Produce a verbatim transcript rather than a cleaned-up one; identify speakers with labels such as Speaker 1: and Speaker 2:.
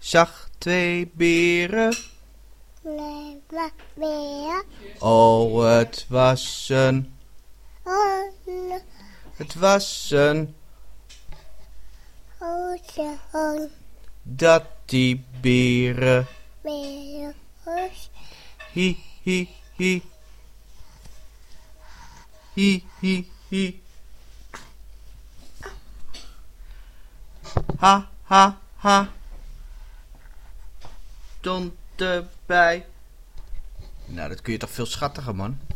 Speaker 1: zag twee beren.
Speaker 2: Nee, maar beren.
Speaker 1: Oh, het was een,
Speaker 2: Oh,
Speaker 1: het was een,
Speaker 2: grote hond.
Speaker 1: dat die beren.
Speaker 2: Beren.
Speaker 1: Hi, hi, hi. Hi, hi, hi. Ha, ha, ha. Stond erbij. Nou, dat kun je toch veel schattiger, man.